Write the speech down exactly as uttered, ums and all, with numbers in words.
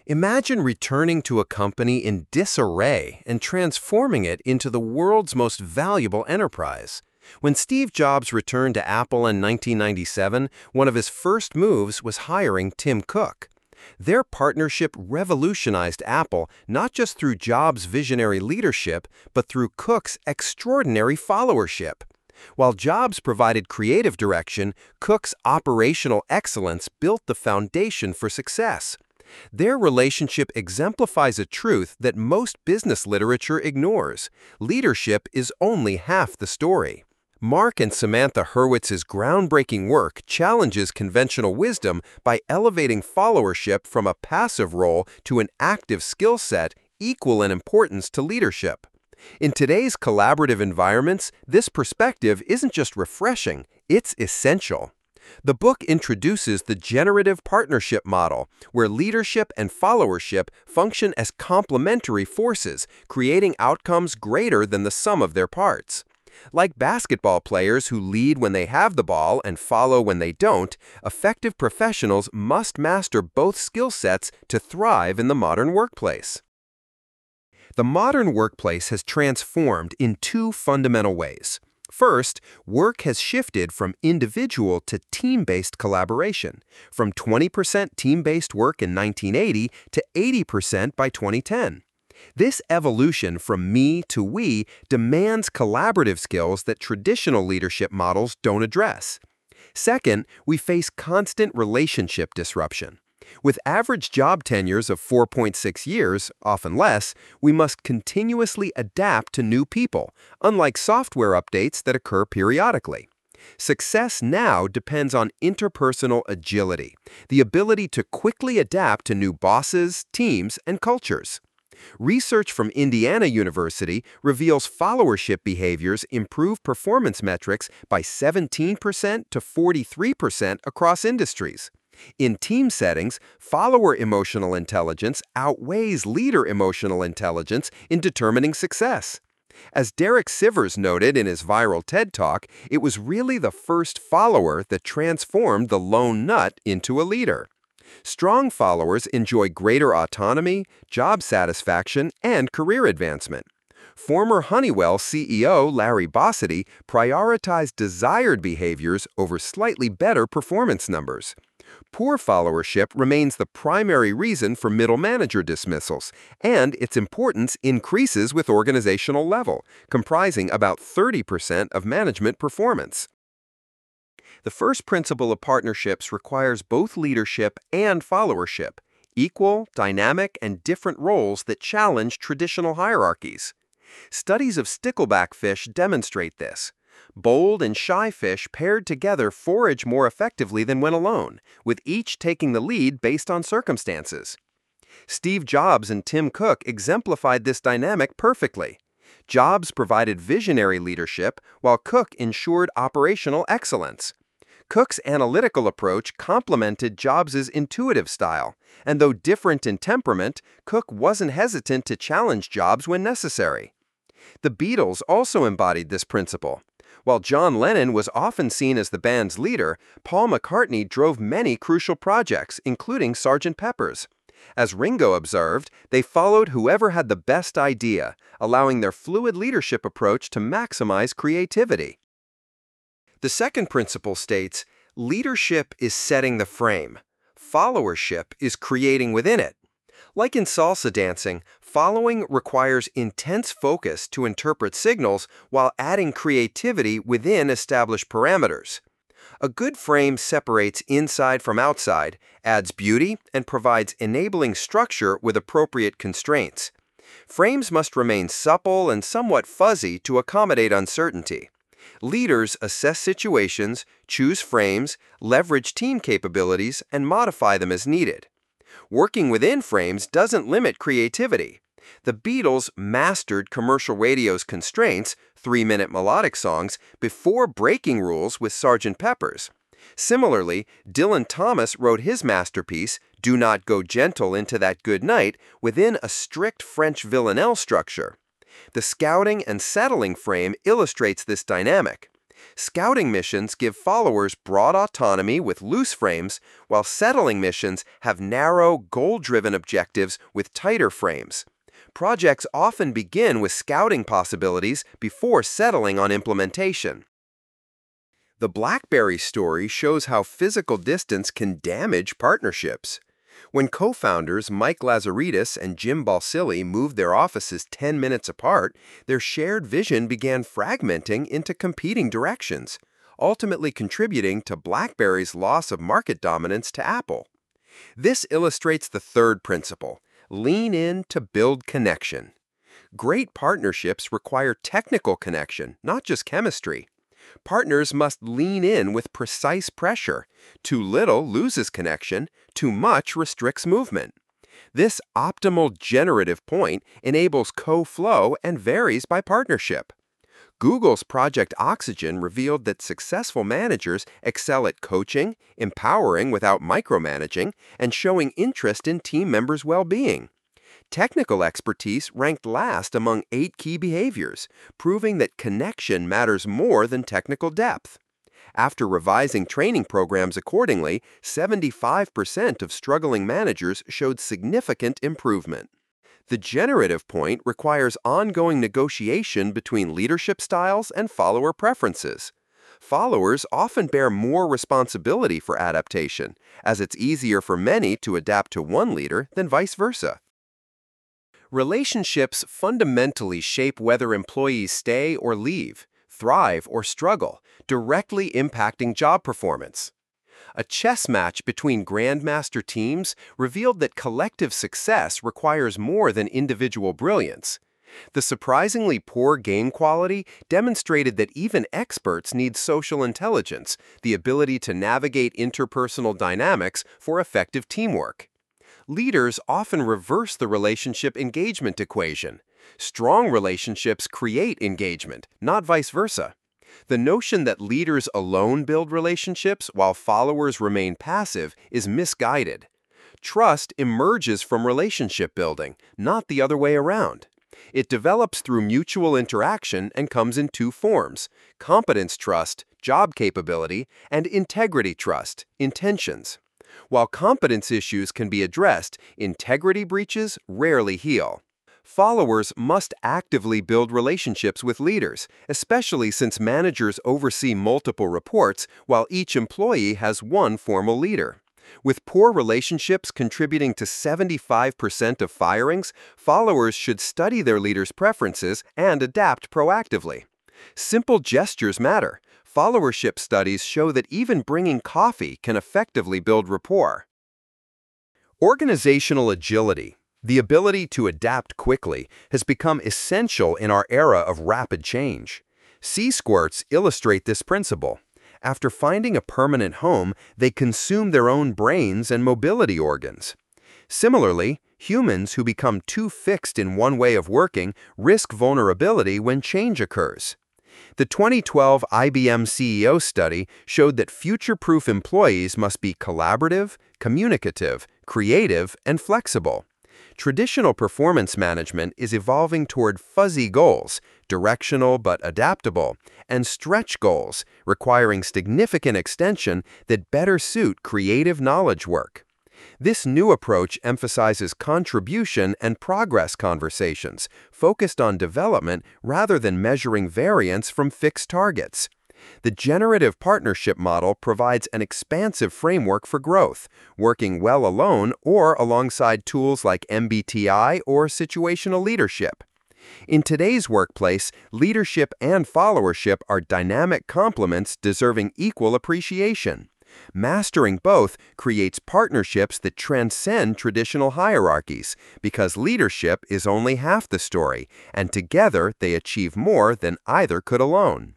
Imagine returning to a company in disarray and transforming it into the world's most valuable enterprise. When Steve Jobs returned to Apple in nineteen ninety-seven, one of his first moves was hiring Tim Cook. Their partnership revolutionized Apple not just through Jobs' visionary leadership, but through Cook's extraordinary followership. While Jobs provided creative direction, Cook's operational excellence built the foundation for success. Their relationship exemplifies a truth that most business literature ignores. Leadership is only half the story. Mark and Samantha Hurwitz's groundbreaking work challenges conventional wisdom by elevating followership from a passive role to an active skill set equal in importance to leadership. In today's collaborative environments, this perspective isn't just refreshing, it's essential. The book introduces the generative partnership model, where leadership and followership function as complementary forces, creating outcomes greater than the sum of their parts. Like basketball players who lead when they have the ball and follow when they don't, effective professionals must master both skill sets to thrive in the modern workplace. The modern workplace has transformed in two fundamental ways. First, work has shifted from individual to team-based collaboration, from twenty percent team-based work in nineteen eighty to eighty percent by twenty ten. This evolution from me to we demands collaborative skills that traditional leadership models don't address. Second, we face constant relationship disruption. With average job tenures of four point six years, often less, we must continuously adapt to new people, unlike software updates that occur periodically. Success now depends on interpersonal agility, the ability to quickly adapt to new bosses, teams, and cultures. Research from Indiana University reveals followership behaviors improve performance metrics by seventeen percent to forty-three percent across industries. In team settings, follower emotional intelligence outweighs leader emotional intelligence in determining success. As Derek Sivers noted in his viral TED Talk, it was really the first follower that transformed the lone nut into a leader. Strong followers enjoy greater autonomy, job satisfaction, and career advancement. Former Honeywell C E O Larry Bossidy prioritized desired behaviors over slightly better performance numbers. Poor followership remains the primary reason for middle manager dismissals, and its importance increases with organizational level, comprising about thirty percent of management performance. The first principle of partnerships requires both leadership and followership, equal, dynamic, and different roles that challenge traditional hierarchies. Studies of stickleback fish demonstrate this. Bold and shy fish paired together forage more effectively than when alone, with each taking the lead based on circumstances. Steve Jobs and Tim Cook exemplified this dynamic perfectly. Jobs provided visionary leadership, while Cook ensured operational excellence. Cook's analytical approach complemented Jobs' intuitive style, and though different in temperament, Cook wasn't hesitant to challenge Jobs when necessary. The Beatles also embodied this principle. While John Lennon was often seen as the band's leader, Paul McCartney drove many crucial projects, including Sergeant Pepper's. As Ringo observed, they followed whoever had the best idea, allowing their fluid leadership approach to maximize creativity. The second principle states, leadership is setting the frame. Followership is creating within it. Like in salsa dancing, following requires intense focus to interpret signals while adding creativity within established parameters. A good frame separates inside from outside, adds beauty, and provides enabling structure with appropriate constraints. Frames must remain supple and somewhat fuzzy to accommodate uncertainty. Leaders assess situations, choose frames, leverage team capabilities, and modify them as needed. Working within frames doesn't limit creativity. The Beatles mastered commercial radio's constraints, three-minute melodic songs, before breaking rules with Sergeant Pepper's. Similarly, Dylan Thomas wrote his masterpiece, Do Not Go Gentle Into That Good Night, within a strict French villanelle structure. The scouting and settling frame illustrates this dynamic. Scouting missions give followers broad autonomy with loose frames, while settling missions have narrow, goal-driven objectives with tighter frames. Projects often begin with scouting possibilities before settling on implementation. The BlackBerry story shows how physical distance can damage partnerships. When co-founders Mike Lazaridis and Jim Balsillie moved their offices ten minutes apart, their shared vision began fragmenting into competing directions, ultimately contributing to BlackBerry's loss of market dominance to Apple. This illustrates the third principle: lean in to build connection. Great partnerships require technical connection, not just chemistry. Partners must lean in with precise pressure. Too little loses connection, too much restricts movement. This optimal generative point enables co-flow and varies by partnership. Google's Project Oxygen revealed that successful managers excel at coaching, empowering without micromanaging, and showing interest in team members' well-being. Technical expertise ranked last among eight key behaviors, proving that connection matters more than technical depth. After revising training programs accordingly, seventy-five percent of struggling managers showed significant improvement. The generative point requires ongoing negotiation between leadership styles and follower preferences. Followers often bear more responsibility for adaptation, as it's easier for many to adapt to one leader than vice versa. Relationships fundamentally shape whether employees stay or leave, thrive or struggle, directly impacting job performance. A chess match between grandmaster teams revealed that collective success requires more than individual brilliance. The surprisingly poor game quality demonstrated that even experts need social intelligence, the ability to navigate interpersonal dynamics for effective teamwork. Leaders often reverse the relationship engagement equation. Strong relationships create engagement, not vice versa. The notion that leaders alone build relationships while followers remain passive is misguided. Trust emerges from relationship building, not the other way around. It develops through mutual interaction and comes in two forms: competence trust, job capability, and integrity trust, intentions. While competence issues can be addressed, integrity breaches rarely heal. Followers must actively build relationships with leaders, especially since managers oversee multiple reports while each employee has one formal leader. With poor relationships contributing to seventy-five percent of firings, followers should study their leaders' preferences and adapt proactively. Simple gestures matter. Followership studies show that even bringing coffee can effectively build rapport. Organizational agility, the ability to adapt quickly, has become essential in our era of rapid change. Sea squirts illustrate this principle. After finding a permanent home, they consume their own brains and mobility organs. Similarly, humans who become too fixed in one way of working risk vulnerability when change occurs. The twenty twelve I B M C E O study showed that future-proof employees must be collaborative, communicative, creative, and flexible. Traditional performance management is evolving toward fuzzy goals, directional but adaptable, and stretch goals, requiring significant extension that better suit creative knowledge work. This new approach emphasizes contribution and progress conversations, focused on development rather than measuring variance from fixed targets. The generative partnership model provides an expansive framework for growth, working well alone or alongside tools like M B T I or situational leadership. In today's workplace, leadership and followership are dynamic complements deserving equal appreciation. Mastering both creates partnerships that transcend traditional hierarchies, because leadership is only half the story, and together they achieve more than either could alone.